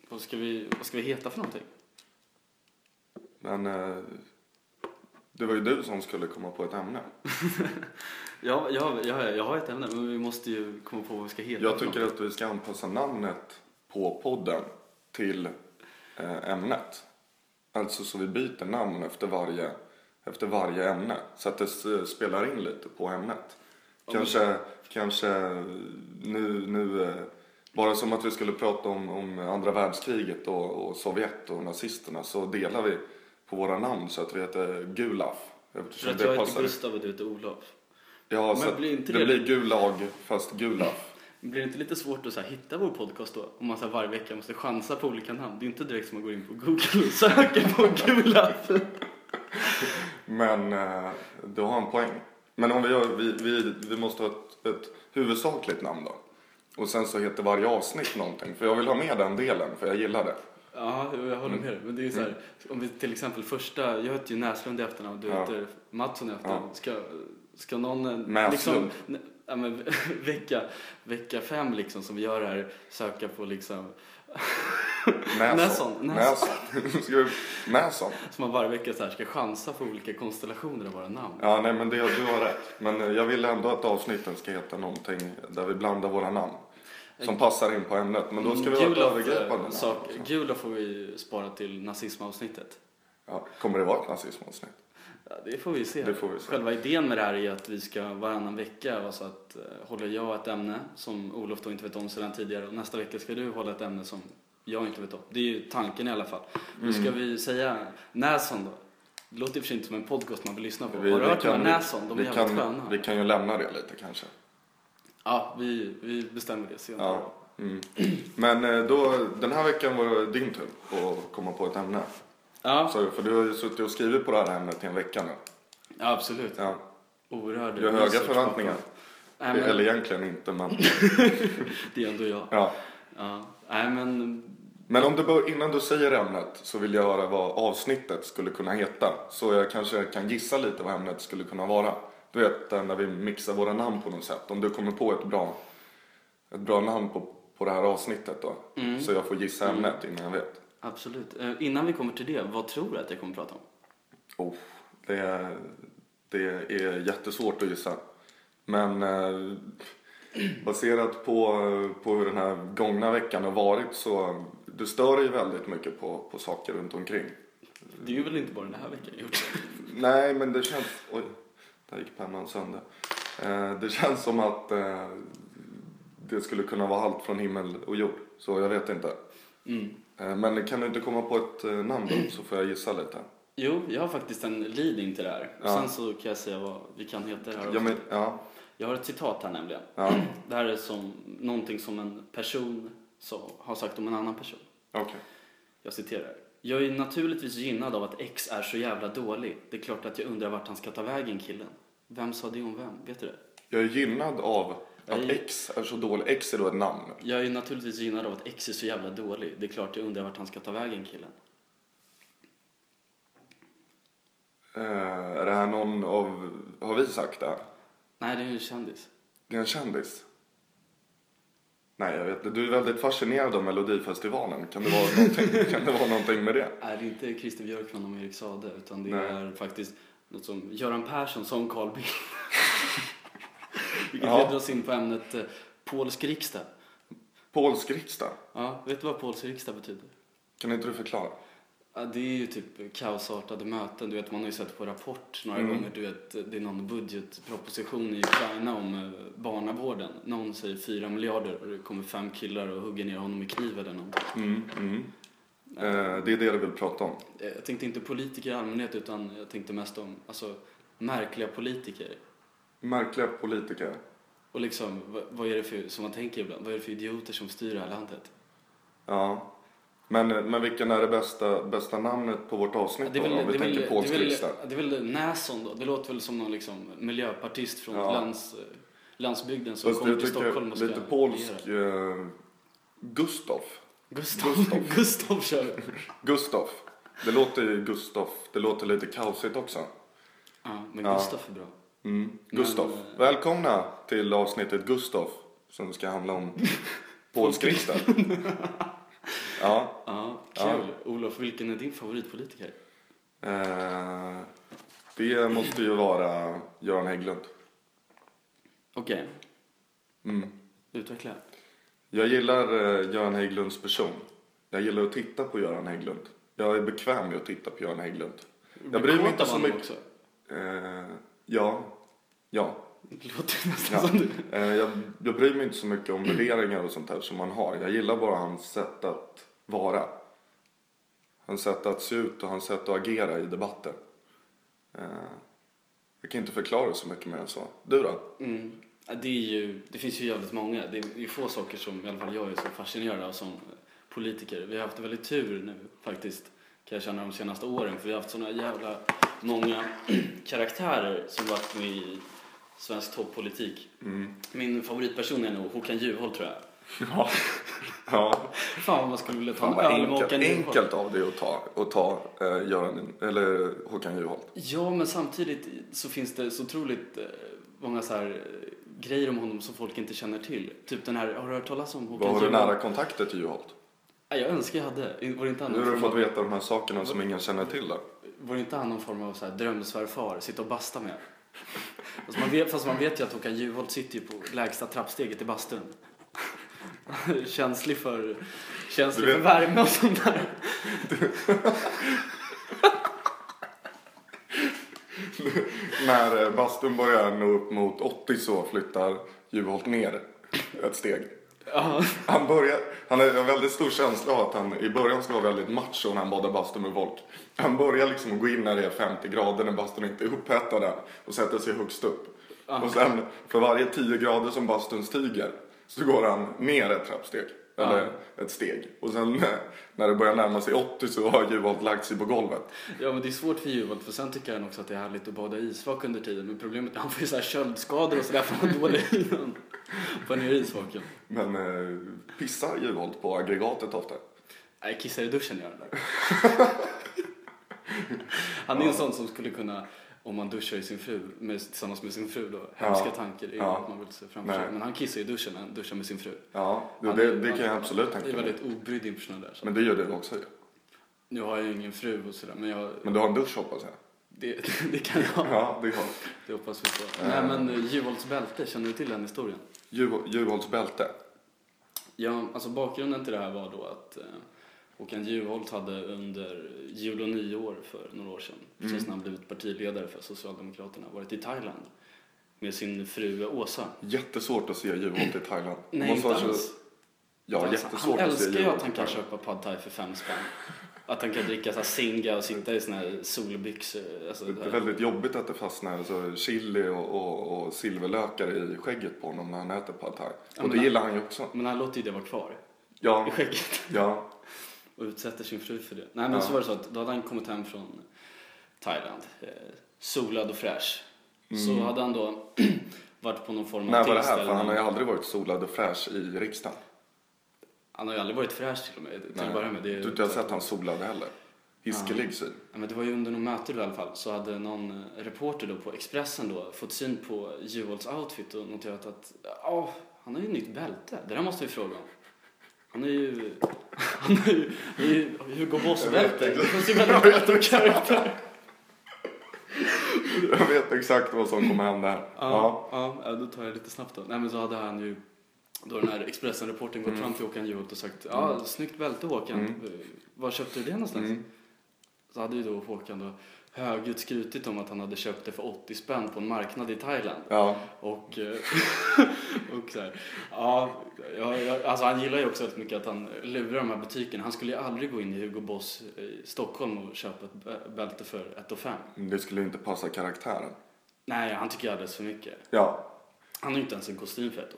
Vad ska vi heta för någonting? Men det var ju du som skulle komma på ett ämne. Ja, jag har ett ämne, men vi måste ju komma på vad vi ska heta. Jag tycker att vi ska anpassa namnet på podden till ämnet. Alltså så vi byter namn efter varje ämne. Så att det spelar in lite på ämnet. Kanske nu bara som att vi skulle prata om andra världskriget och Sovjet och nazisterna, så delar vi på våra namn så att vi heter Gulaf. För att jag heter Gustav och du heter Olof. Ja, men så det blir Gulag fast Gulaf. Blir det inte lite svårt att så här, hitta vår podcast då? Om man så här, varje vecka måste chansa på olika namn. Det är inte direkt som man går in på Google och söker på Gulaf. Men du har en poäng. Men om vi måste ha ett huvudsakligt namn då. Och sen så heter varje avsnitt någonting. För jag vill ha med den delen, för jag gillar det. Ja, jag håller med dig. Men det är ju så här, om vi till exempel första, jag heter ju Näslund i efternamn och du heter Mattsson i efternamn. Ska någon liksom, ja, men, vecka 5 liksom som vi gör här, söka på liksom Nässon. Nässon. Som man varje vecka så här ska chansa på olika konstellationer av våra namn. Ja, nej, men du har rätt. Men jag vill ändå att avsnitten ska heta någonting där vi blandar våra namn. Som passar in på ämnet. Men då ska vi ha ett övergripande namn. Gula får vi spara till nazismavsnittet. Ja, kommer det vara ett nazismavsnitt? Ja, det får vi se. Själva idén med det här är att vi ska varannan vecka, alltså att håller jag ett ämne som Olof då inte vet om sedan tidigare, och nästa vecka ska du hålla ett ämne som jag inte vet om. Det är ju tanken i alla fall. Nu ska vi säga Nässon då. Det låter i och för sig inte som en podcast man vill lyssna på. Har du hört om Nässon? De är jävligt sköna. Vi kan ju lämna det lite kanske. Ja, vi bestämmer det senare. Ja. Men då, den här veckan var det din tur att komma på ett ämne. Ja. Så, för du har ju suttit och skrivit på det här ämnet i en vecka nu. Ja, absolut. Ja. Oerhört. Du har höga förväntningar. Eller egentligen inte, men... Det är ändå jag. Ja. Nej, men... Men om innan du säger ämnet så vill jag höra vad avsnittet skulle kunna heta. Så jag kanske kan gissa lite vad ämnet skulle kunna vara. Du vet, när vi mixar våra namn på något sätt. Om du kommer på ett bra namn på det här avsnittet då. Så jag får gissa ämnet innan jag vet. Absolut. Innan vi kommer till det, vad tror du att jag kommer prata om? Det är jättesvårt att gissa. Men baserat på hur den här gångna veckan har varit, så du stör ju väldigt mycket på saker runt omkring. Det är ju väl inte bara den här veckan gjort. Nej, men det känns... Oj, där gick pennan sönder. Det känns som att det skulle kunna vara allt från himmel och jord. Så jag vet inte. Men kan du inte komma på ett namn då, så får jag gissa lite. Jo, jag har faktiskt en leading till det här. Ja. Sen så kan jag säga vad vi kan heta det här. Jag har ett citat här nämligen. Ja. Det här är som någonting som en person har sagt om en annan person. Okay. Jag citerar. Jag är naturligtvis gynnad av att X är så jävla dålig. Det är klart att jag undrar vart han ska ta vägen, killen. Vem sa det om vem? Vet du det? Jag är gynnad av att X är så dålig. X är då ett namn. Jag är naturligtvis gynnad av att X är så jävla dålig. Det är klart jag undrar vart han ska ta vägen, killen. Är det här någon av... Har vi sagt det här? Nej, det är en kändis. Det är en kändis? Nej, jag vet inte. Du är väldigt fascinerad av Melodifestivalen. Kan det vara någonting med det? Nej, det är inte Christer Björkman och Erik Sade, utan det är faktiskt något som Göran Persson som Carl Bildt. Vilket leder oss in på ämnet polsk riksdag. Polsk riksdag? Ja, vet du vad polsk riksdag betyder? Kan inte du förklara? Ja, det är ju typ kaosartade möten. Du vet, man har ju sett på Rapport några gånger. Du vet, det är någon budgetproposition i Ukraina om barnavården. Någon säger 4 miljarder och det kommer 5 killar och hugger ner honom i kniv eller någonting. Det är det du vill prata om. Jag tänkte inte politiker i allmänhet, utan jag tänkte mest om märkliga politiker. Märkliga politiker? Och liksom, vad är det för, som man tänker ibland, vad är det för idioter som styr det här landet? Ja. Men vilken är det bästa namnet på vårt avsnitt då? Om vi tänker polsk riksdag. Det är väl Nässon då. Det låter väl som någon liksom miljöpartist från landsbygden som kommer till Stockholm och ska lite polsk Gustav kör. Gustav. Det låter ju Gustav. Det låter lite kaosigt också. Ja, men Gustav är bra. Gustav. Välkomna till avsnittet Gustav, som ska handla om polsk riksdag. Ja, Olof, vilken är din favoritpolitiker? Det måste ju vara Göran Hägglund. Okej. Utveckla. Jag gillar Göran Hägglunds person. Jag gillar att titta på Göran Hägglund. Jag är bekväm med att titta på Göran Hägglund. Jag bryr mig inte så mycket. Också. Ja. Det låter nästan som du. Jag bryr mig inte så mycket om värderingar och sånt där som man har. Jag gillar bara hans sätt att vara. Hans sätt att se ut och hans sätt att agera i debatter. Jag kan inte förklara så mycket mer än så. Du då? Det finns ju jävligt många. Det är få saker som i alla fall jag är så fascinerad av som politiker. Vi har haft väldigt tur nu faktiskt, kan jag känna, de senaste åren. För vi har haft såna jävla många karaktärer som varit med i svensk toppolitik. Min favoritperson är nog Håkan Juholt, tror jag. Ja. Fan, man skulle vilja ta enkelt av det att ta Göran eller Håkan Juholt. Ja, men samtidigt så finns det så otroligt många så här grejer om honom som folk inte känner till. Typ den här, har du hört talas om Håkan Juholt? Var du nära kontakter till Juholt? Ja, jag önskar jag hade. Var det inte nu har du fått veta de här sakerna som ingen känner till där. Var det inte han någon form av så här drömsvärfar, sitta och basta med? Fast man vet ju att Håkan Juholt sitter ju på lägsta trappsteget i bastun. känslig för värme och sånt där. När bastun börjar nå upp mot 80 så flyttar Juholt ner ett steg. Han har en väldigt stor känsla av att han i början ska vara väldigt macho när han badar bastun med folk. Han börjar liksom gå in när det är 50 grader när bastun inte är upphettad än och sätter sig högst upp. Och sen för varje 10 grader som bastun stiger så går han ner ett trappsteg. Eller ett steg. Och sen när det börjar närma sig 80 så har Juholt lagt sig på golvet. Ja, men det är svårt för Juholt. För sen tycker han också att det är härligt att bada isvak under tiden. Men problemet är att han får ju så här köldskador och så där får han dålig innan på ner isvaken. Men pissar Juholt på aggregatet ofta? Nej, kissar i duschen gör han där. Han är en sån som skulle kunna, om man duschar i sin fru tillsammans med sin fru då, hemska tankar är att man vill se framför sig. Men han kissar i duschen när han duschar med sin fru. Ja, det kan jag absolut tänka mig. Det är väldigt obrydd en person där. Så. Men det gör du också ju. Nu har jag ju ingen fru och sådär, men du har en dusch, hoppas jag. Det kan jag. Ja, det har. Det hoppas vi på. Nej, men Juholts bälte, känner du till den historien? Juholts bälte? Ja, alltså bakgrunden till det här var då att Håkan Juholt hade under jul och nyår för några år sedan, precis när han blivit partiledare för Socialdemokraterna, varit i Thailand med sin fru Åsa. Jättesvårt att se Juholt i Thailand. Nej, inte alls. Ja, jättesvårt att se Juholt. Han älskar ju att han kan köpa pad thai för 5 spänn. Att han kan dricka så här singa och sitta i såna här solbyxor. Alltså, det är väldigt jobbigt att det fastnar alltså, chili och silverlökar i skägget på honom när han äter pad thai. Ja, och det gillar han ju också. Men han låter ju det vara kvar i skägget. Ja. Och utsätter sin fru för det. Nej, men så var det så att då hade han kommit hem från Thailand. Solad och fräsch. Så hade han då varit på någon form av tillställning. När var det här? För han har ju aldrig varit solad och fräsch i riksdagen. Han har ju aldrig varit fräsch till och med. Till att börja med. Du har inte sett han solade heller. Hiskelig syn. Ja, men det var ju under någon möte i alla fall. Så hade någon reporter då på Expressen då fått syn på Juholts outfit och noterat att han har ju nytt bälte. Det där måste vi fråga om. Han är ju Hugo Boss-bälte. Det finns ju väldigt bättre karaktär. Jag vet exakt vad som kommer hända här. Ja, då tar jag lite snabbt då. Nej, men så hade han ju då den här Expressen-reporten gått fram till Håkan Juholt och sagt snyggt bälte Håkan. Var köpte du det någonstans? Så hade ju då Håkan då högljutt skrutit om att han hade köpt det för 80 spänn på en marknad i Thailand. Ja. Och så här, alltså han gillar ju också väldigt mycket att han lurar de här butikerna. Han skulle ju aldrig gå in i Hugo Boss i Stockholm och köpa ett bälte för 1,5. Det skulle inte passa karaktären. Nej, han tycker alldeles för mycket. Ja. Han har ju inte ens en kostym för 1,5.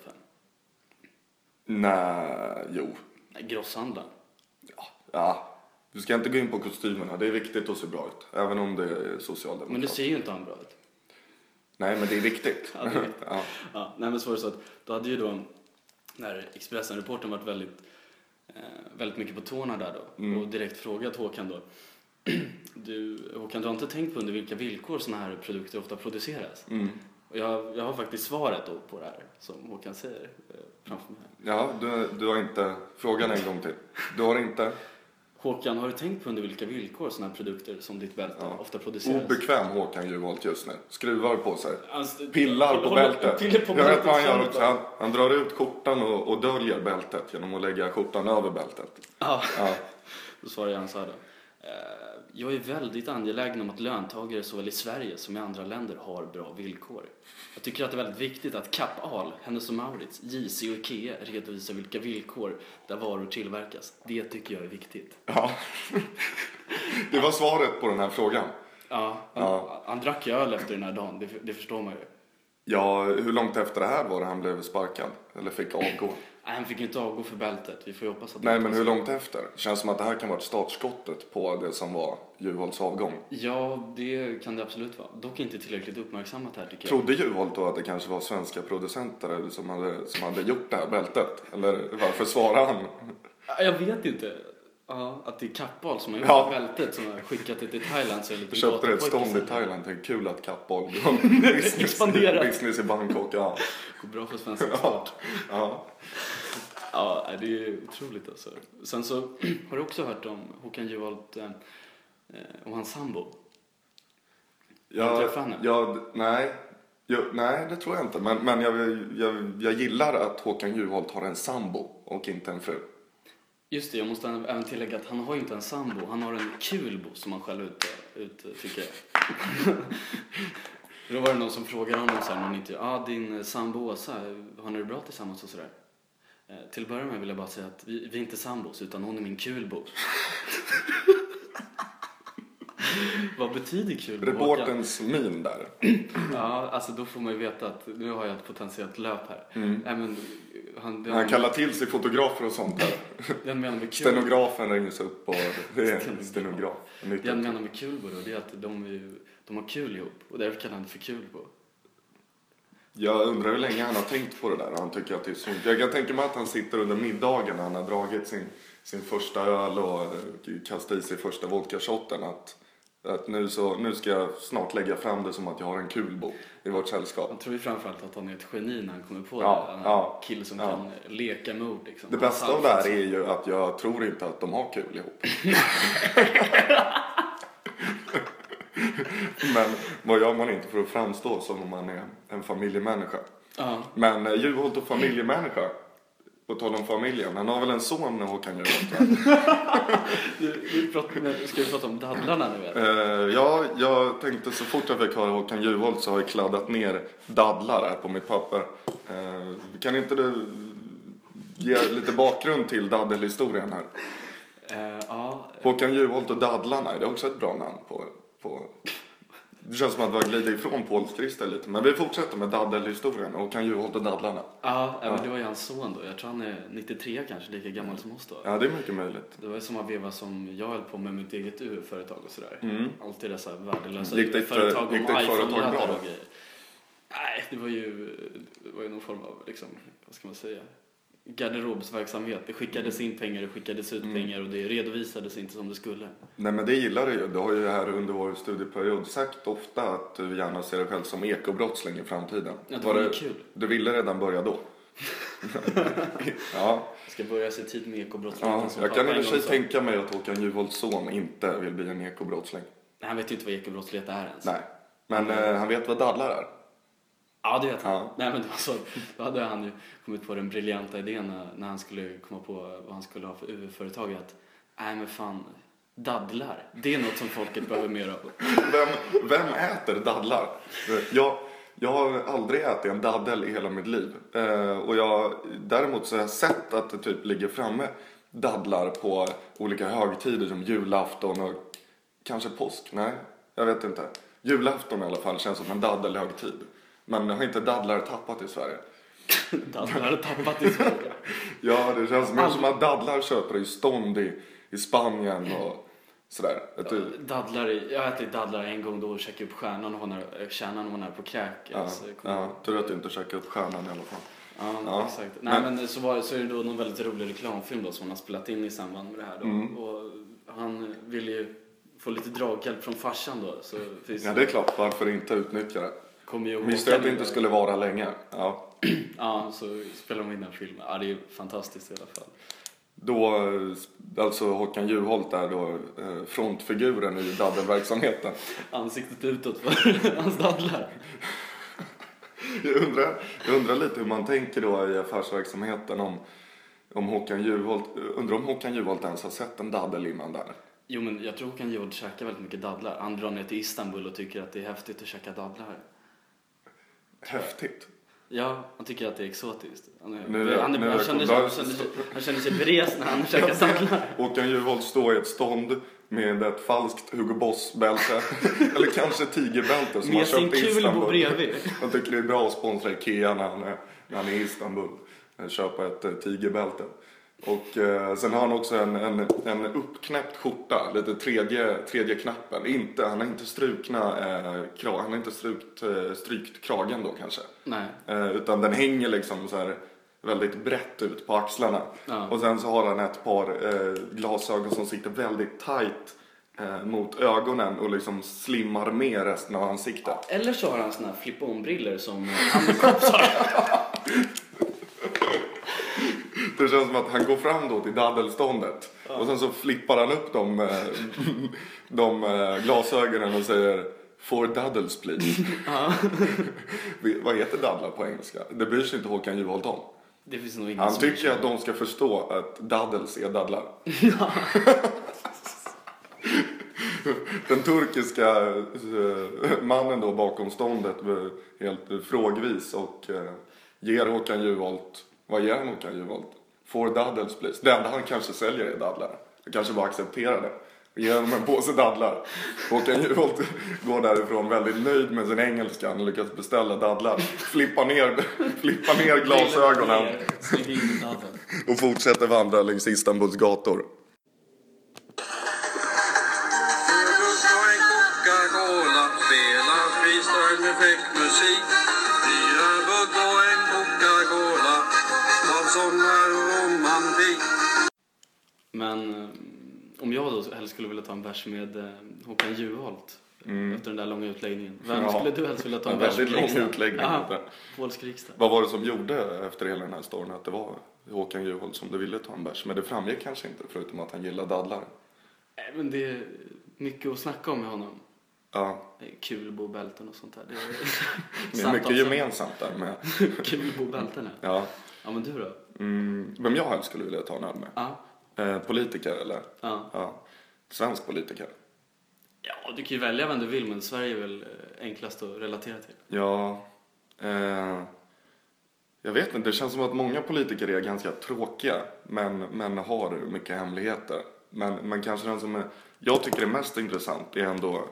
Nej, jo. Nej, grosshandlaren. Ja. Du ska inte gå in på kostymerna. Det är viktigt att se bra ut. Även om det är socialdemokrat. Men det ser ju inte han bra ut. Nej, men det är viktigt. Ja, det är viktigt. Ja, nej, men så var det så att då hade ju då när Expressen-reporten varit väldigt mycket på tårna där då. Och direkt frågat Håkan då. Håkan, du har inte tänkt på under vilka villkor såna här produkter ofta produceras? Och jag har faktiskt svaret då på det här som Håkan säger framför mig. Ja, du har inte... Frågan en gång till. Du har inte... Håkan, har du tänkt på under vilka villkor sådana här produkter som ditt bälte ofta produceras? Obekväm Håkan Juholt just nu. Skruvar på sig. Alltså, Pillar på bältet. På Jag vet vad han gör också. Han drar ut skjortan och döljer bältet genom att lägga skjortan över bältet. Ja. Då svarar han så här då. Jag är väldigt angelägen om att löntagare såväl i Sverige som i andra länder har bra villkor. Jag tycker att det är väldigt viktigt att Kapp-Ahl, Hennes & Mauritz, JC och Ikea redovisar vilka villkor där varor tillverkas. Det tycker jag är viktigt. Ja, det var svaret på den här frågan. Han drack öl efter den här dagen, det förstår man ju. Ja, hur långt efter det här var det han blev sparkad? Eller fick avgå? Nej, han fick inte avgå för bältet. Vi får ju hoppas att... Nej, men hur långt efter? Känns som att det här kan vara startskottet på det som var Juholts avgång. Ja, det kan det absolut vara. Dock inte tillräckligt uppmärksammat här, tycker jag. Trodde Juholt då att det kanske var svenska producenter som hade gjort det här bältet? Eller varför svarar han? Jag vet inte. Ja, att det är Kapp-Ahl som har gjort bältet som har skickat det till Thailand. Så lite köpte ett stånd i Thailand. Det är kul att Kapp-Ahl business i Bangkok. Ja. Går bra för svensk export. Ja, det är otroligt alltså. Sen så har du också hört om Håkan Juholt och hans sambo. Nej, det tror jag inte. Men jag gillar att Håkan Juholt har en sambo och inte en fru. Just det, jag måste även tillägga att han har ju inte en sambo. Han har en kulbo som han själv tycker. Då var det någon som frågade honom så här, någon inte, din sambo Åsa, har ni det bra tillsammans och sådär? Till att börja med vill jag bara säga att vi är inte sambos utan hon är min kulbo. Vad betyder kulbo? Reportens min där. Ja, alltså då får man ju veta att nu har jag ett potentiellt löp här. Men han kallar till sig fotografer och sånt där. Stenografen rings upp och det är stenograf. Det jag menar med kulbo då, det är att de har kul ihop. Och därför kallar han det för kulbo. Jag undrar hur länge han har tänkt på det där. Han tycker att det är synd. Jag kan tänka mig att han sitter under middagen när han har dragit sin första öl och kastat i sig första vodka-shotten. Att nu ska jag snart lägga fram det som att jag har en kulbo i vårt sällskap. Jag tror ju framförallt att han är ett geni när han kommer på det. En kille som kan leka med ord. Liksom. Det bästa av det här är ju att jag tror inte att de har kul ihop. Men vad gör man inte för att framstå som om man är en familjemänniska? Men Juholt och familjemänniska, på tal om familjen, han har väl en son när Håkan Juholt? Ska vi prata om dadlarna nu? Jag tänkte så fort jag fick höra Håkan Juholt så har jag kladdat ner dadlar här på mitt papper. Kan inte du ge lite bakgrund till daddelhistorien här? Håkan Juholt och dadlarna, det är också ett bra namn på... Det känns som att vi har glidit ifrån Paul Christer lite. Men vi fortsätter med daddelhistorien och kan Juholt och dadlarna. Men det var ju hans son då. Jag tror han är 93 kanske, lika gammal som oss då. Ja, det är mycket möjligt. Det var ju samma veva som jag höll på med mitt eget UF-företag och sådär. Alltid dessa värdelösa företag om iPhone-laddare och grejer. Nej, det var ju någon form av, liksom, vad ska man säga, garderobsverksamhet. Det skickades in pengar, det skickades ut pengar och det redovisades inte som det skulle. Nej, men det gillar du ju. Du har ju här under vår studieperiod sagt ofta att du gärna ser dig själv som ekobrottsling i framtiden. Ja, det var kul. Du ville redan börja då. Jag ska börja se tid med ekobrottsling. Jag kan i och för sig tänka mig att Håkan Juholts son inte vill bli en ekobrottsling. Nej, han vet ju inte vad ekobrottslighet är ens. Nej, men han vet vad dadlar är. Ja, det vet han. Nej, men det var så, då hade han ju kommit på den briljanta idén när han skulle komma på vad han skulle ha för UF-företag. Att, nej men fan, dadlar. Det är något som folket behöver mer av. Vem äter dadlar? Jag har aldrig ätit en daddel i hela mitt liv. Och däremot så har jag sett att det typ ligger framme dadlar på olika högtider som julafton och kanske påsk. Nej, jag vet inte. Julafton i alla fall känns som en daddelhögtid. Men har inte dadlar tappat i Sverige? Dadlar tappat i Sverige? Ja, det känns mer som att dadlar köper i stånd i Spanien och sådär. Jag äter dadlar en gång då och käkar upp kärnan och hon är på kräk. Tur att du inte käkar upp stjärnan i alla fall. Ja, exakt. Nej, men så är det då någon väldigt rolig reklamfilm då som han har spelat in i samband med det här då. Och han vill ju få lite draghjälp från farsan då. Så ja, det är klart. Varför inte utnyttja det? Visste att det inte skulle vara länge. Så spelar de in den filmen. Ja, det är fantastiskt i alla fall. då, alltså Håkan Juholt är då frontfiguren i daddelverksamheten. Ansiktet utåt för hans dadlar. Jag undrar lite hur man tänker då i affärsverksamheten om Håkan Juholt. Undrar om Håkan Juholt ens har sett en daddel innan där. Jo, men jag tror Håkan Juholt käkar väldigt mycket dadlar. Han drar ner till Istanbul och tycker att det är häftigt att käka dadlar. Häftigt? Ja, han tycker att det är exotiskt. Han känner sig bres när han käkar dadlar. Håkan Juholt står i ett stånd med ett falskt Hugo Boss-bälte. Eller kanske tigerbälte som han köpt i Istanbul. Bredvid. Han tycker det är bra att sponsra Ikea när han är i Istanbul. Köpa ett tigerbälte. Och sen har han också en uppknäppt skjorta, lite tredje knappen. Han har inte strykt kragen då kanske. Nej. Utan den hänger liksom så här väldigt brett ut på axlarna. Ja. Och sen så har han ett par glasögon som sitter väldigt tight mot ögonen och liksom slimmar med resten av ansiktet. Eller så har han såna här flip-on-briller som Anderkops har. Det känns som att han går fram då till daddelståndet. Ja. Och sen så flippar han upp de glasögonen och säger "For daddles please". Ja. Vad heter daddlar på engelska? Det bryr sig inte Håkan Juholt om. Det finns nog han tycker att de ska förstå att daddels är daddlar. Ja. Den turkiska mannen då bakom ståndet helt frågvis och ger Håkan Juholt. Vad ger han Håkan Juholt? "For daddles please". Det enda han kanske säljer är dadlar. Han kanske bara accepterar det. Ger honom en påse dadlar. Håkan Juholt går därifrån väldigt nöjd med sin engelska. Han lyckas beställa dadlar. Flippar ner glasögonen. Och fortsätter vandra längs Istanbuls gator. Coca-Cola, spela freestyle med musik. 4 bugg och en Coca-Cola. Sommar och romantik. Men om jag då helst skulle vilja ta en bärs med Håkan Juholt efter den där långa utläggningen. Vem skulle du helst vilja ta en bärs med? En väldigt lång utläggning. Polsk riksdag. Vad var det som gjorde efter hela den här storyn att det var Håkan Juholt som du ville ta en bärs? Men det framgick kanske inte förutom att han gillar dadlar. Nej, men det är mycket att snacka om med honom. Ja. Kulbobälten och sånt där. Det är mycket gemensamt där med. Kulbobälten. Ja. Ja, men du då? Vem jag helst skulle vilja ta en öl med? Ja. Politiker eller? Ja. Svensk politiker. Ja, du kan ju välja vem du vill, men Sverige är väl enklast att relatera till. Ja. Jag vet inte, det känns som att många politiker är ganska tråkiga. Men har mycket hemligheter. Men kanske den som jag tycker är mest intressant är ändå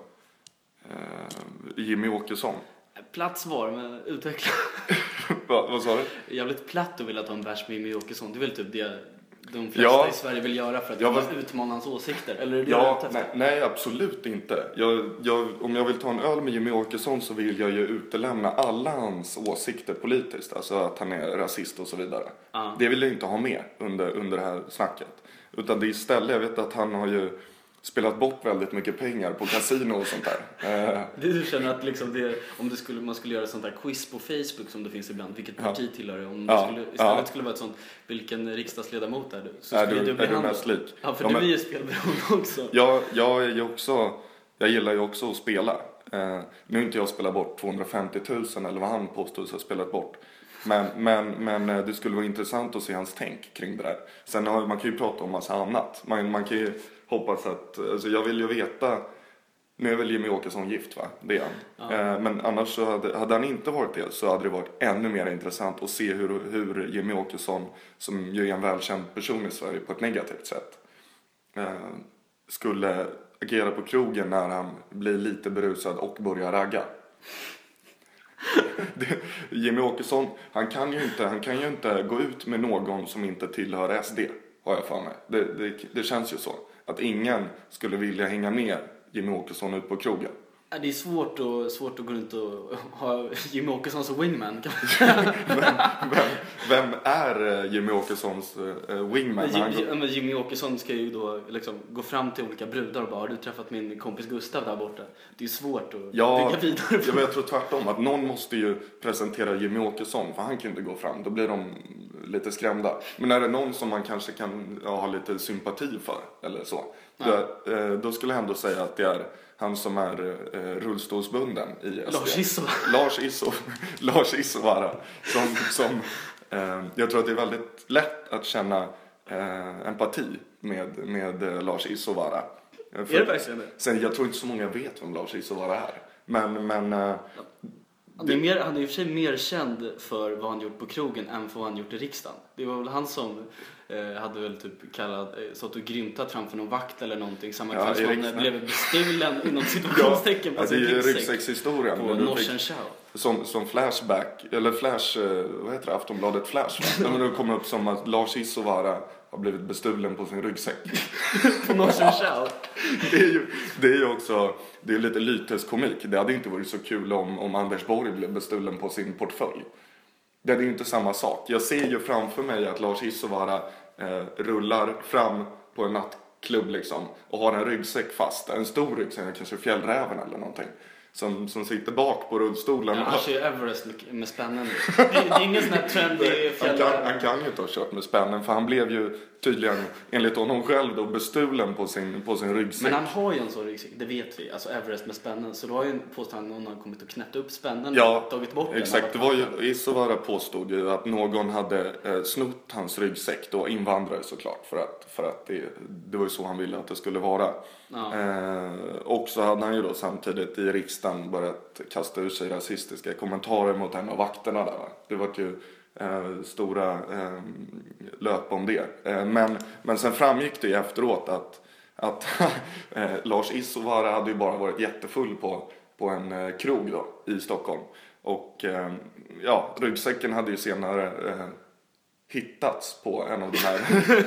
Jimmy Åkesson. Plats var, men utveckla. Vad sa du? Jävligt platt att vilja ta en bärs med Jimmy Åkesson. Det är väl typ det de flesta i Sverige vill göra för att utmana hans åsikter. Eller är det nej, absolut inte. Om jag vill ta en öl med Jimmy Åkesson så vill jag ju utelämna alla hans åsikter politiskt. Alltså att han är rasist och så vidare. Det vill jag inte ha med under det här snacket. Utan det är istället, jag vet att han har ju spelat bort väldigt mycket pengar på kasino och sånt där. Det du känner att liksom om man skulle göra sånt där quiz på Facebook som det finns ibland, vilket parti tillhör det? Om det istället skulle vara ett sånt, vilken riksdagsledamot är du? Så skulle du bli mest lik? Ja, för du är ju spelberoende också. Jag gillar ju också att spela. Nu är inte jag spelat bort 250 000 eller vad han påstod sig ha spelat bort. Men det skulle vara intressant att se hans tänk kring det där. Sen man kan ju prata om massa annat. Man kan ju hoppas att, alltså jag vill ju veta, nu är väl Jimmy Åkesson gift va? Det är han. Men annars så hade han inte varit det så hade det varit ännu mer intressant att se hur Jimmy Åkesson, som ju är en välkänd person i Sverige på ett negativt sätt, skulle agera på krogen när han blir lite berusad och börjar ragga. Jimmy Åkesson, han kan ju inte gå ut med någon som inte tillhör SD, har jag för mig. Det känns ju så. Att ingen skulle vilja hänga med Jimmy Åkesson ut på krogen. Det är svårt att gå runt och ha Jimmy Åkesson som wingman. Vem är Jimmy Åkessons wingman? Men Jimmy Åkesson ska ju då liksom gå fram till olika brudar och bara, har du träffat min kompis Gustav där borta? Det är svårt att bygga vidare på. Jag tror tvärtom att någon måste ju presentera Jimmy Åkesson, för han kan inte gå fram. Då blir de lite skrämda. Men är det någon som man kanske kan ha lite sympati för eller så, då skulle jag ändå säga att det är han som är rullstolsbunden i SD. Lars Isovara som jag tror att det är väldigt lätt att känna empati med Lars Isovara. Är det verkligen det? Sen, jag tror inte så många vet vem Lars Isovara är. Men han är i och för sig mer känd för vad han gjort på krogen än för vad han gjort i riksdagen. Det var väl han som hade väl typ stått och grymtat framför någon vakt eller nåånting. Samma kväll som han blev bestulen inom situationstecken på sin ryggsäckshistorien på Norsen Show. Som flashback, eller flash, vad heter det, Aftonbladet Flash. När det kommer upp som att Lars Isovara har blivit bestulen på sin ryggsäck. På Norsen Show. Det är ju också, det är lite lyteskomik. Det hade inte varit så kul om Anders Borg blev bestulen på sin portfölj. Det är ju inte samma sak. Jag ser ju framför mig att Lars Isovara rullar fram på en nattklubb liksom, och har en ryggsäck fast. En stor ryggsäck, kanske Fjällräven eller någonting. Som sitter bak på rullstolen. Ja, han kör ju Everest med spännen. Det är ingen sån här trendig Fjällräven. Han kan ju inte ha kört med spännen, för han blev ju tydligen, enligt honom själv då, bestulen på sin ryggsäck. Men han har ju en sån ryggsäck, det vet vi. Alltså Everest med spännen. Så då har ju påstått någon har kommit och knäppt upp spännen och tagit bort den. Exakt, det var ju Isovara påstod ju att någon hade snott hans ryggsäck då, invandrare såklart, för att det var ju så han ville att det skulle vara. Ja. Och så hade han ju då samtidigt i riksdagen börjat kasta ur sig rasistiska kommentarer mot en av vakterna där. Det var ju stora löp om det. Men sen framgick det ju efteråt att Lars Isovara hade ju bara varit jättefull på en krog då i Stockholm. Och ryggsäcken hade ju senare hittats på en av de här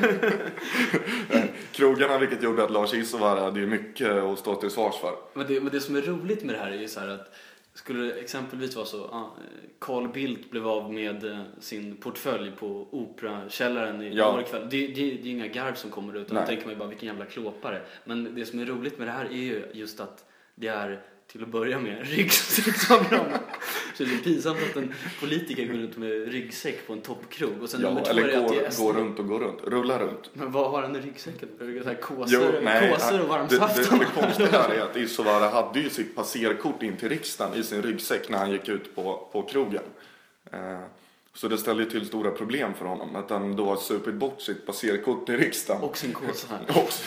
krogarna, vilket gjorde att Lars Isovara hade ju mycket att stå till svars för. Men det som är roligt med det här är ju så här att skulle det exempelvis vara så Carl Bildt blev av med sin portfölj på Operakällaren i morgon kväll. Det är inga garv som kommer ut, och då tänker man ju bara vilken jävla klåpare. Men det som är roligt med det här är ju just att det är till att börja med ryggsäcksprogram. Så det är pinsamt att en politiker går runt med ryggsäck på en toppkrog. Och sen eller går runt, rulla runt. Men vad har han i ryggsäcken? Så här kåsor och varmsaft. Det konstiga här är att Isovara hade ju sitt passerkort in till riksdagen i sin ryggsäck när han gick ut på krogen. Så det ställer ju till stora problem för honom att han då har supit bort sitt passerkort i riksdagen. Och sin kåsa.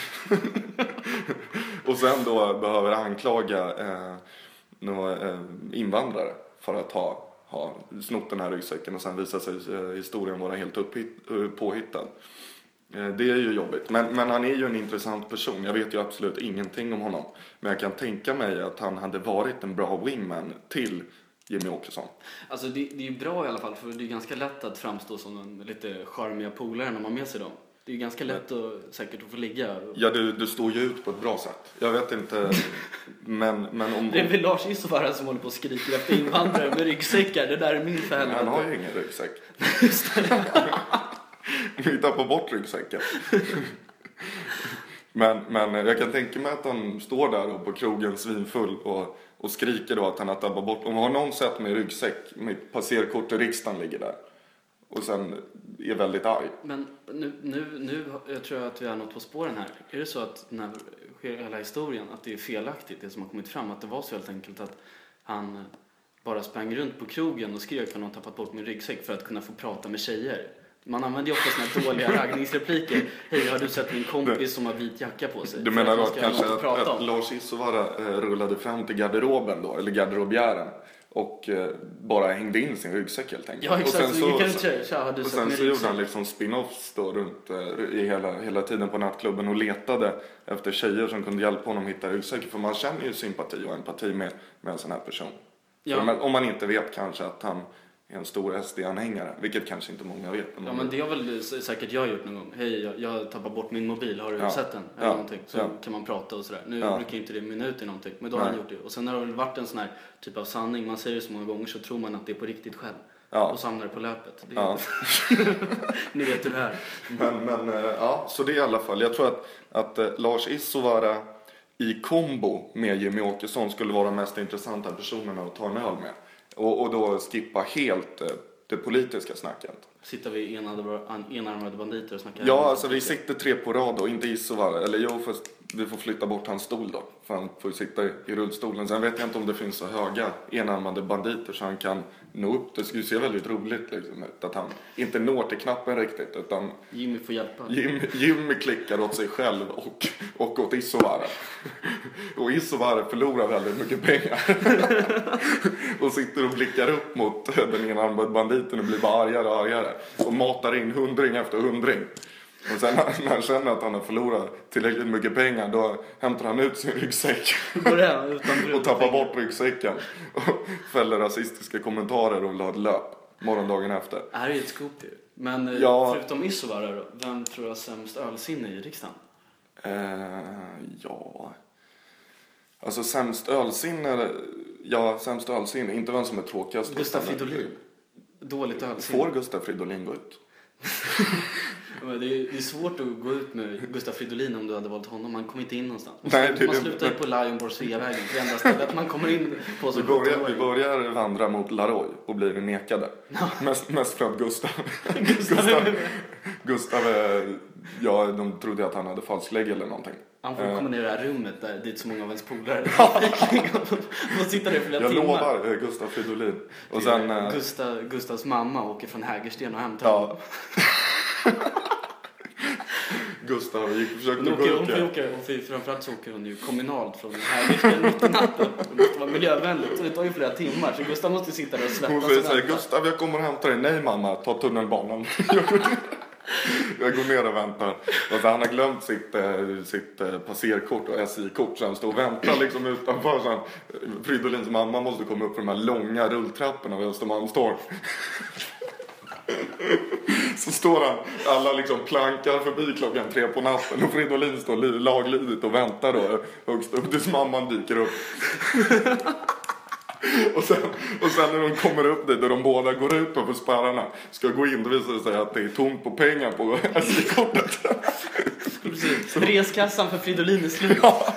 Och sen då behöver anklaga några invandrare för att ha snott den här ryggsäcken, och sen visar sig historien vara helt påhittad. Det är ju jobbigt. Men han är ju en intressant person. Jag vet ju absolut ingenting om honom. Men jag kan tänka mig att han hade varit en bra wingman till Jimmy Åkesson. Alltså det är ju bra i alla fall, för det är ganska lätt att framstå som en lite charmiga polare när man med sig dem. Det är ganska lätt att säkert att få ligga. Ja, du står ju ut på ett bra sätt. Jag vet inte, men om... Det är väl Lars Isovara som håller på och skriker efter invandrare med ryggsäckar. Det där är min för helvete. Han har ju ingen ryggsäck. Vi tar bort ryggsäcken. Men jag kan tänka mig att han står där och på krogen svinfull och skriker då att han har tappat bort. Om har någon sett med ryggsäck, med passerkort i riksdagen ligger där. Och sen är väldigt arg. Men nu jag tror att vi har något på spåren här. Är det så att när hela historien, att det är felaktigt det som har kommit fram, att det var så helt enkelt att han bara sprang runt på krogen och skrek för någon tappat bort min ryggsäck för att kunna få prata med tjejer? Man använder ju ofta såna här dåliga raggningsrepliker. Hej, har du sett min kompis som har vit jacka på sig? Du menar att kanske att Lars Isovara rullade fram till garderoben då, eller garderobjären, och bara hängde in sin ryggsäck helt enkelt. Ja, exakt. Och sen så gjorde han liksom spin-offs då runt i hela tiden på nattklubben och letade efter tjejer som kunde hjälpa honom hitta ryggsäcken. För man känner ju sympati och empati med en sån här person. Ja. Om man inte vet kanske att han är en stor SD-anhängare, vilket kanske inte många vet. Ja, men det har väl säkert jag gjort någon gång. Hej, jag tappar bort min mobil, har du sett den? Eller någonting. Så kan man prata och sådär. Nu brukar inte det minut i någonting, men då har han gjort det. Och sen har det väl varit en sån här typ av sanning. Man säger det så många gånger så tror man att det är på riktigt själv. Ja. Och samlar det på löpet. Det är ni vet hur det här. Men så det är i alla fall. Jag tror att Lars Isovara i kombo med Jimmy Åkesson skulle vara de mest intressanta personerna att ta en öl med. Och då skippa helt det politiska snacket. Sitter vi enarmade banditer och snackar? Ja, alltså vi sitter 3 på rad och inte Isovar. Eller jo, fast vi får flytta bort hans stol då. För han får sitta i rullstolen. Sen vet jag inte om det finns så höga enarmade banditer så han kan nå upp. Det skulle se väldigt roligt liksom. Att han inte når till knappen riktigt. Utan Jimmy får hjälpa. Jimmy klickar åt sig själv och åt Isovar. Och Isovar förlorar väldigt mycket pengar. Och sitter och blickar upp mot den enarmade banditen och blir bara argare och argare. Och matar in 100 efter 100. Och sen när han känner att han har förlorat tillräckligt mycket pengar, då hämtar han ut sin ryggsäck. Och tappar bort ryggsäcken. Och fäller rasistiska kommentarer och vill ha ett löp morgondagen efter. Det här är ju ett scoop ju. Men förutom Isovar då, vem tror jag har sämst ölsinne i riksdagen? Ja... Alltså sämst ölsinne... Ja, sämst ölsinne. Inte vem som är tråkigast. Gustaf Fridolin. Dåligt ölsinne. Får Gustaf Fridolin gå ut? Men det är svårt att gå ut med Gustaf Fridolin om du hade valt honom. Man kommer inte in någonstans. Man slutar ju på Lionborg Sveavägen. Det enda stället man kommer in på. Så vi börjar vandra mot Laroy och blir nekade. Ja. Mest för att Gustav ja, de trodde att han hade falsklägg eller någonting. Han får komma ner i det här rummet där dit så många av ens polare de sitter där flera timmar. Jag lovar Gustaf Fridolin. Och sen Gustavs mamma åker från Hägersten och hämtar honom. Gustav försökte gå ut. Framförallt så åker hon ju kommunalt från Hägersten mitt i natten. Det måste vara miljövänligt. Så det tar ju flera timmar. Så Gustav måste sitta där och svettas. Hon säger Gustav, jag kommer och hämtar dig. Nej mamma, ta tunnelbanan. Jag går ner och väntar. Och så han har glömt sitt passerkort och SI-kort. Så han står och väntar liksom utanför. Så Fridolins mamma måste komma upp för de här långa rulltrapporna vid Östermalmstorg. Så står han, alla liksom plankar förbi 3:00 på natten. Och Fridolin står laglydigt och väntar då högst upp tills mamman dyker upp. Och sen när de kommer upp dit och de båda går ut på spärrarna, ska gå in, då visar det sig att det är tomt på pengar på SJ-kortet. Reskassan för Fridolin är slut. Ja.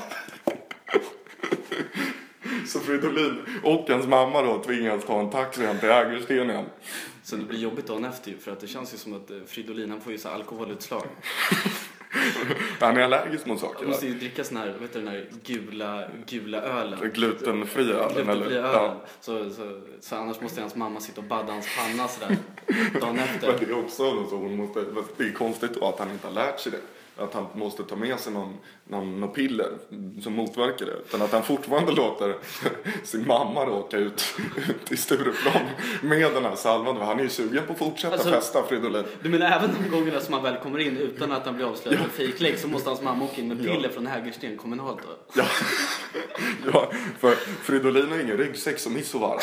Så Fridolin och hans mamma då tvingas ta en taxi hem till Hägersten igen. Så det blir jobbigt dagen efter, för att det känns ju som att Fridolin, han får ju så alkoholutslag. Han är allergisk mot saker. Han måste ju dricka sån här, vet du, den här gula ölen. Glutenfria ölen. Ja. Så annars måste hans mamma sitta och badda hans panna sådär dagen efter. Men det är också så, det är konstigt då att han inte har lärt sig det. Att han måste ta med sig någon piller som motverkar det. Utan att han fortfarande låter sin mamma åka ut i Stureplan med den här salvan. Han är ju sugen på att fortsätta festa, Fridolin. Du menar även de gångerna som han väl kommer in utan att han blir avslöjad med fejklägg, så måste hans mamma åka in med piller från Hägersten kommunalt då? Ja, för Fridolin har ingen ryggsäck som Isovar.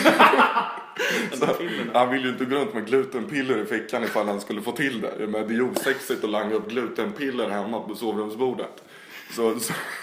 Han vill ju inte gå runt med glutenpiller i fickan ifall han skulle få till det. Men det är ju osexigt att langa upp glutenpiller hemma på sovrumsbordet. Så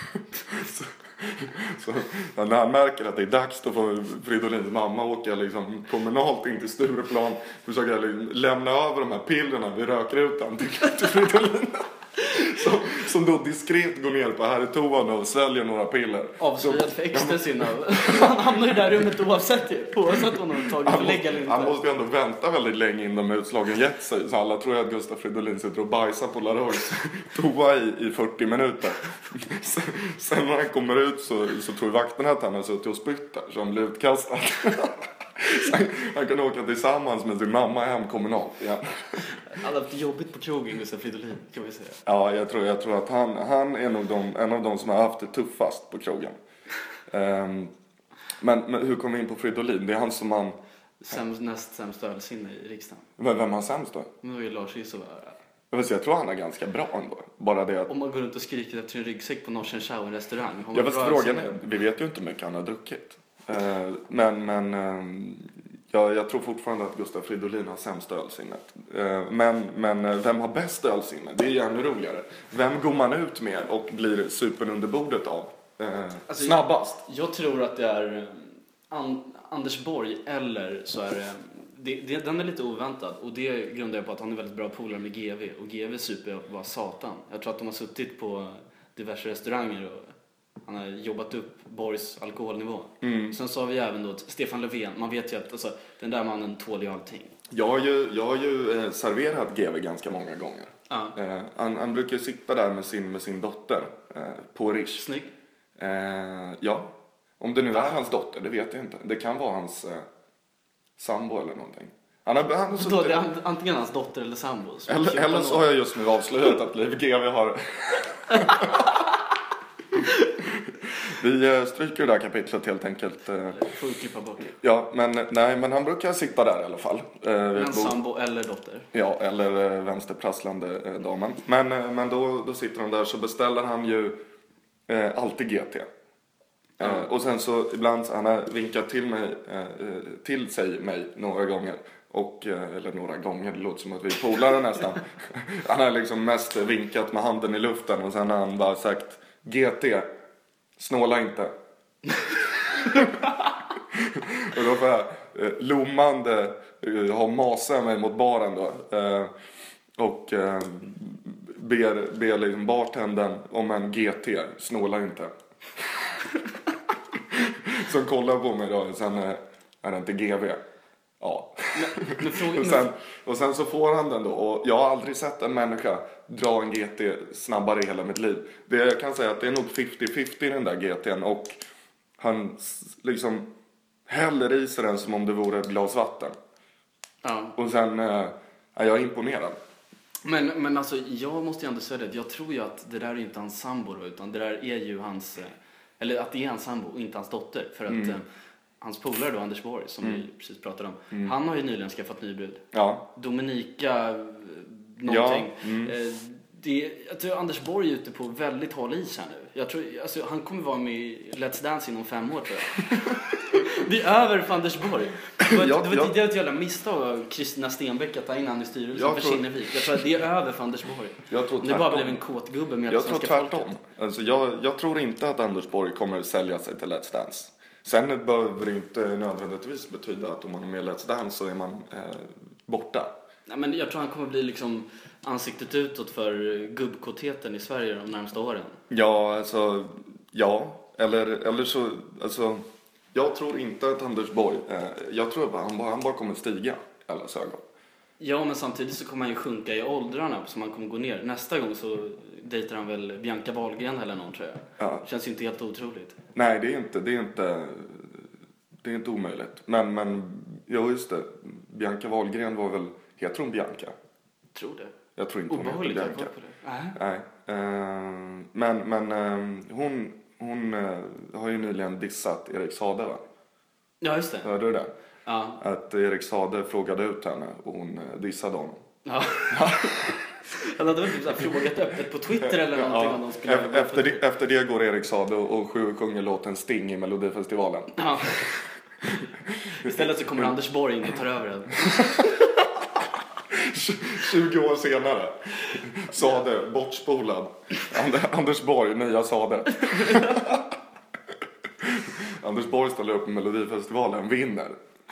när han märker att det är dags, då får Fridolins mamma åka liksom kommunalt in till Stureplan, försöka lämna över de här pillerna vid rökrutan till Fridolin. Som då diskret går ner på här i toan och sväljer några piller. Avslöjad för extra Han hamnar i det där rummet oavsett om han har tagit förlägg eller inte. Han måste ju ändå vänta väldigt länge innan de utslagen gett sig. Så alla tror att Gustaf Fridolin sitter och bajsar på Laroys toa i 40 minuter. Sen när han kommer ut så tror vakterna att han har suttit och spytt där, så han blir utkastad. Han kan åka tillsammans med sin mamma hem kommunalt igen. Han har haft jobbigt på krogen, Gustaf Fridolin, kan vi säga. Ja, jag tror att han är nog en av de som har haft det tuffast på krogen. Men hur kommer vi in på Fridolin? Det är han som han... Näst sämst ölsinne i riksdagen. Men vem har sämst då? Men då är Lars Isovar. Jag tror han är ganska bra ändå. Bara det att... Om man går runt och skriker efter en ryggsäck på Norsen Chow, en restaurang. Jag vet frågan är, vi vet ju inte hur mycket han har druckit. Jag tror fortfarande att Gustaf Fridolin har sämst ölsinnet. Men vem har bäst ölsinne? Det är ju ännu roligare. Vem går man ut med och blir supern under bordet av snabbast? Jag tror att det är Anders Borg, eller så är det... Den är lite oväntad, och det grundar jag på att han är väldigt bra polare med GV. Och GV super var satan. Jag tror att de har suttit på diverse restauranger och han har jobbat upp Borgs alkoholnivå. Sen så har vi även då Stefan Löfven. Man vet ju att den där mannen tål ju allting. Jag har ju serverat GV ganska många gånger. Ja. Han brukar sitta där med sin dotter på Rish. Snygg. Ja, om det nu är hans dotter, det vet jag inte. Det kan vara hans sambo eller någonting. Han har Så det är antingen hans dotter eller sambo. Eller så har jag just nu avslöjat att Liv GV har... Vi stryker det där kapitlet helt enkelt. Får klippa bort. Ja, men han brukar sitta där i alla fall. En sambo eller dotter. Ja, eller vänsterprasslande damen. Men då sitter han där, så beställer han ju alltid GT. Och sen så ibland han har vinkat till sig några gånger. Eller några gånger, det låter som att vi är polare nästan. Han har liksom mest vinkat med handen i luften och sen har han bara sagt GT, snåla inte. Och då får jag lommande ha masa mig mot baren då. Och ber liksom bartendern om en GT, snåla inte. Som kollar på mig då, sen är det inte GV. Ja. Och sen så får han den då. Och jag har aldrig sett en människa dra en GT snabbare i hela mitt liv. Jag kan säga att det är nog 50-50 i den där GT:n. Och han liksom häller i sig den som om det vore ett glas vatten. Ja. Och sen är jag imponerad. Men alltså, jag måste ju ändå säga det. Jag tror ju att det där är inte hans sambo då, utan det där är ju hans... Eller att det är hans sambo och inte hans dotter. För att hans polare då, Anders Borg, som vi precis pratade om. Han har ju nyligen skaffat ny brud. Ja. Dominika någonting. Ja. Jag tror Anders Borg är ute på väldigt hal is här nu. Jag tror, alltså, han kommer vara med i Let's Dance inom 5 år tror jag. Det är över för Anders Borg. Det var ett jävla misstag av Kristina Stenbeck att ta in han i styrelsen för Kinnevik. Jag tror att det är över för Anders Borg. Det bara blev en kåtgubbe med jag tror tvärtom. Alltså, jag tror inte att Anders Borg kommer sälja sig till Let's Dance. Sen behöver det inte nödvändigtvis betyda att om man är med i Let's Dance så är man borta. Nej, men jag tror han kommer bli liksom ansiktet utåt för gubbkåtheten i Sverige de närmsta åren. Ja, alltså, ja. Eller så, alltså, jag tror inte att Anders Borg, jag tror att han bara kommer stiga i allas ögon. Ja, men samtidigt så kommer han ju sjunka i åldrarna så man kommer gå ner. Nästa gång så dejtar han väl Bianca Wahlgren eller någon tror jag. Ja. Känns ju inte helt otroligt. Nej, det är inte omöjligt. Men ja, just det. Bianca Wahlgren var väl, heter hon Bianca? Tror det. Jag tror inte hon heter Bianca. Nej. Men hon har ju nyligen dissat Erik Saade, va? Ja, just det. Hörde du det? Ja. Att Erik Saade frågade ut henne och hon dissade honom. Ja. Han hade väl typ frågat öppet på Twitter eller någonting. Ja. Om de skulle efter det går Erik Saade och sjunger låten Sting i Melodifestivalen. Ja. Istället så kommer Anders Borg in och tar över den. 20 år senare. Saade, bortspolad. Anders Borg, nya Saade. Anders Borg ställer upp i Melodifestivalen, vinner.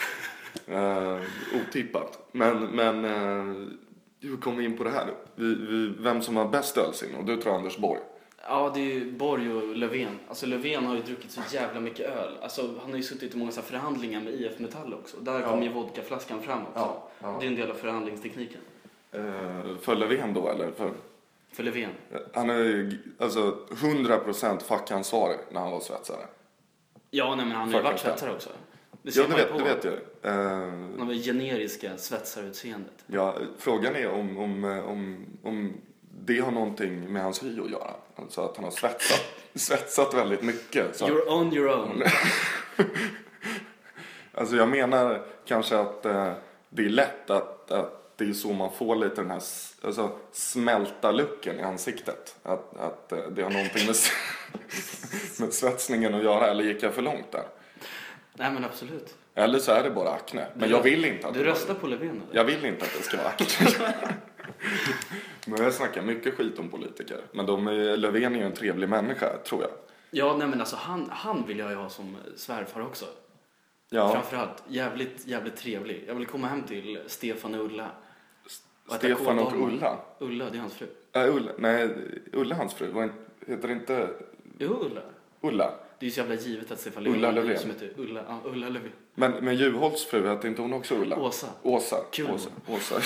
Otippat. Men hur kom vi in på det här? Vem som har bäst ölsinne? Och du tror Anders Borg. Ja, det är ju Borg och Löfven. Alltså Löfven har ju druckit så jävla mycket öl. Alltså han har ju suttit i många så förhandlingar med IF Metall också. Där kom ju vodkaflaskan fram också. Ja. Det är en del av förhandlingstekniken. För Löfven då eller? För Löfven. Han är ju alltså 100% fackansvarig när han var svetsare. Ja, nej, men han har ju varit svetsare också. Det vet jag. Han har generiska svetsarutseendet. Ja, frågan är om det har någonting med hans hy att göra. Alltså att han har svetsat väldigt mycket. Så. You're on your own. Alltså jag menar kanske att det är lätt att det är så man får lite den här smälta looken i ansiktet. Att det har någonting med svetsningen att göra. Eller gick jag för långt där? Nej, men absolut. Eller så är det bara akne. Men jag vill inte att du röstar på Löfven eller? Jag vill inte att det ska vara akne. Men jag snackar mycket skit om politiker. Men Löfven är ju en trevlig människa, tror jag. Ja, nej, men alltså han vill jag ju ha som svärfar också. Ja. Framförallt jävligt trevlig. Jag vill komma hem till Stefan och Ulla. Stefan och Ulla? Ulla, det är hans fru. Ulla är hans fru. Heter det inte... Jo, Ulla. Ulla. Det är ju så jävla givet att Stefan Ulla Löfven. som heter Ulla. Ja, Ulla Löfven. Men Juholts fru, hette inte hon också Ulla? Åsa. Åsa.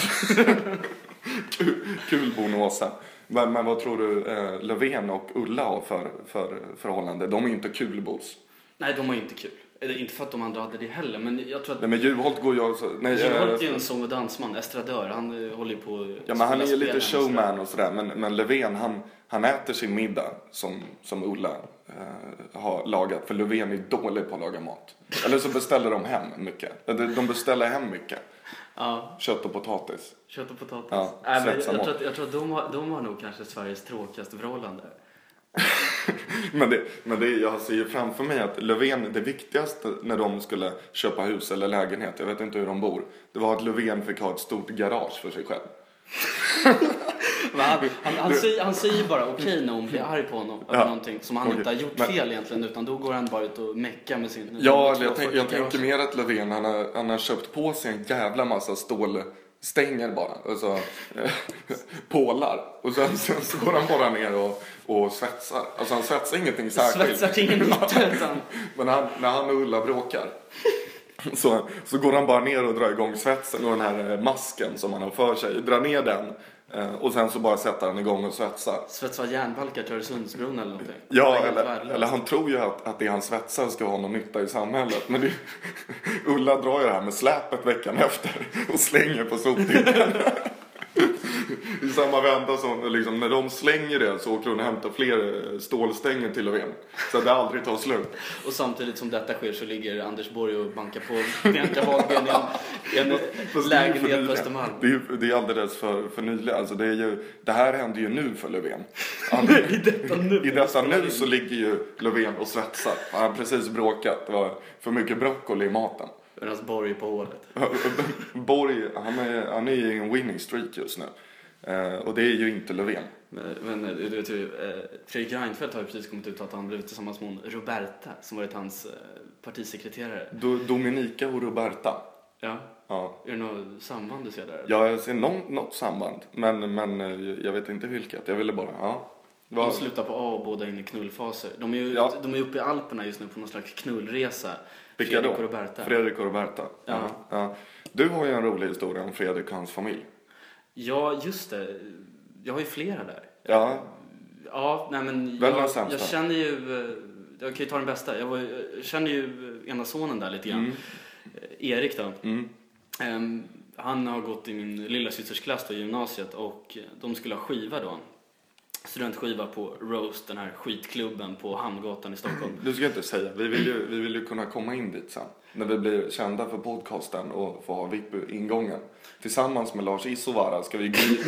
Kulbon Åsa. Men vad tror du Löfven och Ulla har för förhållande? De är inte kulbos. Nej, de är inte kul. Inte för att de andra hade det heller, men jag tror att... Nej, men Juholt går ju alltså... Juholt är en sång- och dansman, estradör. Han håller ju på... Ja, men han är ju lite showman och sådär. Men Löfven, han äter sin middag som Ulla har lagat. För Löfven är dålig på att laga mat. Eller så beställer de hem mycket. De beställer hem mycket. Ja. Kött och potatis. Kött och potatis. Ja, Nej, men jag tror att de har nog kanske Sveriges tråkigaste förhållande. men jag ser ju framför mig att Löfven, det viktigaste när de skulle köpa hus eller lägenhet, jag vet inte hur de bor, det var att Löfven fick ha ett stort garage för sig själv. Han säger bara okej när hon blir arg på honom över någonting som han inte har gjort fel egentligen, utan då går han bara ut och meckar med sin... Ja, jag tänker mer att Löfven han har köpt på sig en jävla massa stålstänger bara, alltså pålar, och sen så går han bara ner och svetsar. Alltså han svetsar ingenting särskilt. Svetsar ingen nytta utan... Men när han och Ulla bråkar så går han bara ner och drar igång svetsen och den här masken som han har för sig, drar ner den och sen så bara sätter han igång och svetsar. Svetsar järnbalkar till Öresundsbron eller någonting. Ja, eller han tror ju att det han svetsar ska ha någon nytta i samhället. Men Ulla drar ju det här med släpet veckan efter och slänger på soptippen. I samma vända som liksom, när de slänger det så åker hon och hämtar fler stålstänger till Löfven. Så att det aldrig tar slut. Och samtidigt som detta sker så ligger Anders Borg och bankar på Bianca Wahlgren i en lägenhet på Östermalm. Det är alldeles för nyligen. Alltså det här händer ju nu för Löfven. I detta nu så ligger ju Löfven och svetsar. Han har precis bråkat. Det var för mycket broccoli i maten. Medan Borg är på hålet. Borg, han är i en winning streak just nu. Och det är ju inte Löfven. Men du vet ju, Fredrik Reinfeldt har ju precis kommit ut att han blivit tillsammans med hon Roberta som varit hans partisekreterare. Dominika och Roberta. Ja. Ja. Är det något samband du ser där? Ja, jag ser något samband. Men jag vet inte vilket. Jag ville bara, ja. De slutar på A och båda in i knullfaser. De är uppe i Alperna just nu på någon slags knullresa. Vilka då? Fredrik och Roberta. Ja. Du har ju en rolig historia om Fredrik och hans familj. Ja, just det. Jag har ju flera där. Ja. Ja, nej men jag känner ju... Jag kan ju ta den bästa. Jag känner ju ena sonen där lite grann. Erik då. Han har gått i min lilla systers klass då i gymnasiet och de skulle ha skiva då. Studentskiva på Roast, den här skitklubben på Hamngatan i Stockholm. Du ska inte säga, vi vill ju kunna komma in dit sen. När vi blir kända för podcasten och få ha VIP-ingången. Tillsammans med Lars Isovara ska vi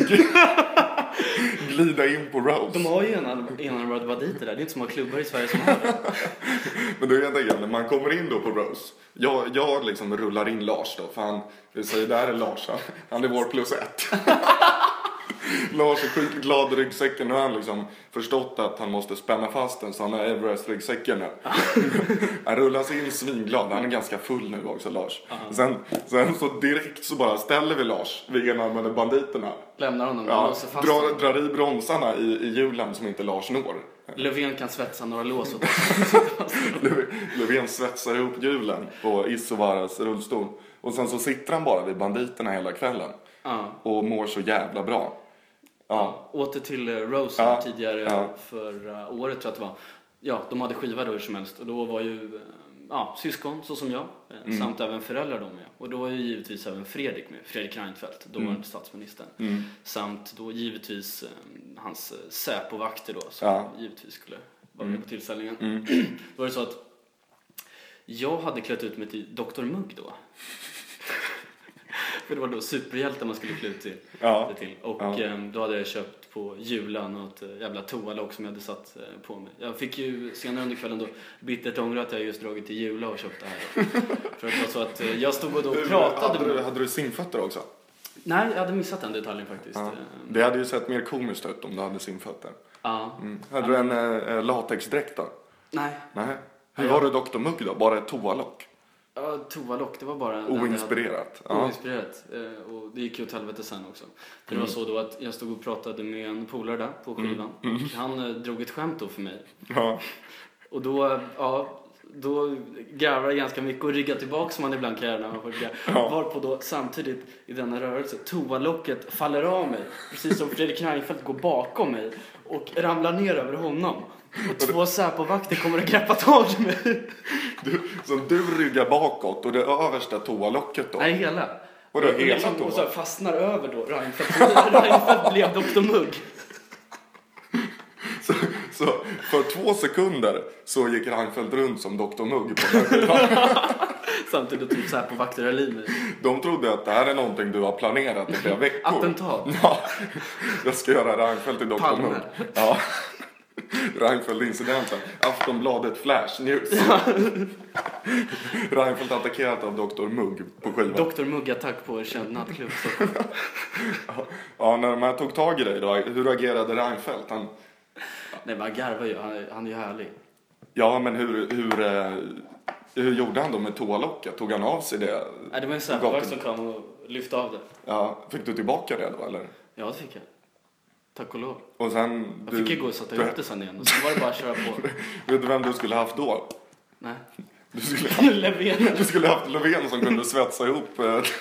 glida in på Roast. De har ju enarmade banditer där, det är inte så många klubbar i Sverige som har det. Men då är det igen, när man kommer in då på Roast. Jag liksom rullar in Lars då, för vi säger där är Lars, han är vår +1. Lars är skitglad i ryggsäcken. Nu har han liksom förstått att han måste spänna fast den, så han har Everest-ryggsäcken nu. Han rullas in svinglad. Han är ganska full nu också, Lars. Sen så direkt så bara ställer vi Lars vid enarmade banditerna. Lämnar honom och låser fast drar i bromsarna i hjulen som inte Lars når. Löfven kan svetsa några lås åt Löfven svetsar ihop hjulen på Isovaras rullstol. Och sen så sitter han bara vid banditerna hela kvällen. Och mår så jävla bra. Ja. Åter till Rose tidigare för året tror jag att det var. Ja, de hade skiva då hur som helst. Och då var ju syskon så som jag. Samt även föräldrar de med. Och då var ju givetvis även Fredrik med. Fredrik Reinfeldt, då var han statsministern. Samt då givetvis hans säpovakter då. Som givetvis skulle vara med på tillställningen. Då var det så att jag hade klätt ut mig till Dr. Mugg då. För det var då superhjälte man skulle klä ut till. Och då hade jag köpt på julan och ett jävla toalock som jag hade satt på mig. Jag fick ju senare under kvällen då bittert ångra att jag just dragit till jula och köpt det här. För att det var så att jag stod och då pratade. Hade du simfötter också? Nej, jag hade missat den detaljen faktiskt. Det hade ju sett mer komiskt ut om du hade simfötter. Hade du en latexdräkt då? Nej. Hur var du Dr. Mugg då? Bara ett toalock? Ja, toalock, det var bara... Oinspirerat. Oinspirerat. Och det gick ju åt helvete sen också. För det var så då att jag stod och pratade med en polare där på skivan. Och han drog ett skämt då för mig. Och då garvar jag ganska mycket och ryggar tillbaka som man ibland kan göra när man får garva. Varpå då samtidigt i denna rörelse toalocket faller av mig. Precis som Fredrik Reinfeldt går bakom mig och ramlar ner över honom. Och 2 Säpovakter kommer att greppa tag i mig. Du ryggar bakåt och det översta toalocket då? Nej, hela. Och då hela och så fastnar över då Reinfeldt blev Dr. Mugg. Så för 2 sekunder så gick Reinfeldt runt som Dr. Mugg på den. Samtidigt typ så här på vakter höll i mig. De trodde att det här är någonting du har planerat i flera veckor. Attentat. Ja, jag ska göra Reinfeldt till Dr. Palme. Mugg. Ja. Reinfeldt-incidenten. Aftonbladet Flash News. Reinfeldt attackerat av Dr. Mugg på skivan. Dr. Mugg-attack på en känd nattklubb. Ja, när de här tog tag i dig då, hur agerade Reinfeldt? Nej, man garvar ju. Han är ju härlig. Ja, men hur gjorde han då med toalocket? Tog han av sig det? Nej, det var en Säpovakt som kom och lyfte av det. Ja, fick du tillbaka det då, eller? Ja, det fick jag. Tack och lov. Och sen... Jag fick ju gå och sätta ihop det sen igen. Och sen var det bara att köra på. Vet du vem du skulle haft då? Nej. Du skulle haft Löfven som kunde svetsa ihop...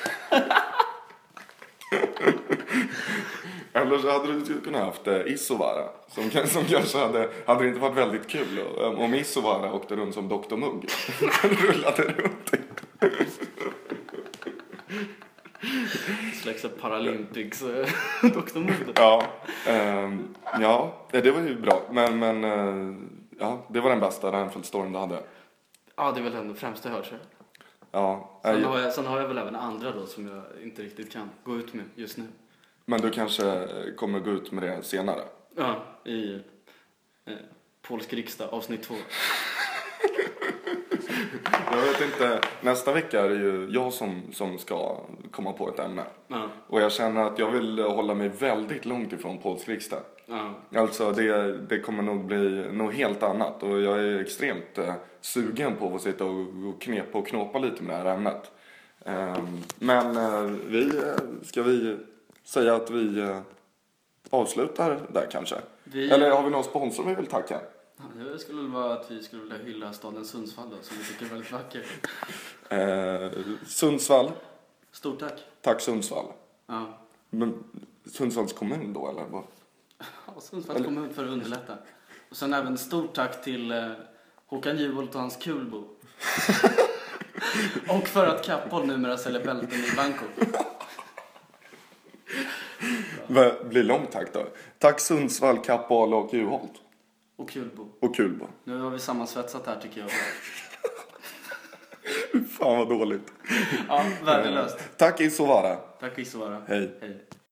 Eller så hade du kunnat haft Isovara som kanske hade det inte varit väldigt kul om Isovara åkte runt som Dr. Mugg. Rullade runt. Slags Paralympics Dr. Mugg. Ja, det var ju bra. Men det var den bästa Reinfeldt-storyn du hade. Ja, det är väl ändå främsta jag hört. Ja. Sen har jag väl även andra då som jag inte riktigt kan gå ut med just nu. Men du kanske kommer gå ut med det senare? Ja, i Polsk riksdag, avsnitt 2. Jag vet inte, nästa vecka är det ju jag som ska komma på ett ämne. Ja. Och jag känner att jag vill hålla mig väldigt långt ifrån Polsk riksdag. Ja. Alltså det kommer nog bli något helt annat. Och jag är extremt sugen på att sitta och knepa och knåpa lite med det här ämnet. Men ska vi säga att vi avslutar där kanske? Eller har vi någon sponsor vi vill tacka? Det skulle väl vara att vi skulle vilja hylla staden Sundsvall då, som vi tycker är väldigt vacker. Sundsvall. Stort tack. Tack Sundsvall. Ja. Men Sundsvalls kommun då eller vad? Ja, Sundsvalls kommun för att underlätta. Och sen även stort tack till Håkan Juholt och hans kulbo. Och för att Kappahl numera säljer bälten i Bangkok. Det blir långt tack då. Tack Sundsvall, Kappahl och Juholt. Och kulbo. Och kulbo. Nu har vi sammansvetsat här tycker jag. Fan vad dåligt. Ja, värdelöst. Tack Isovara. Tack Isovara. Hej. Hej.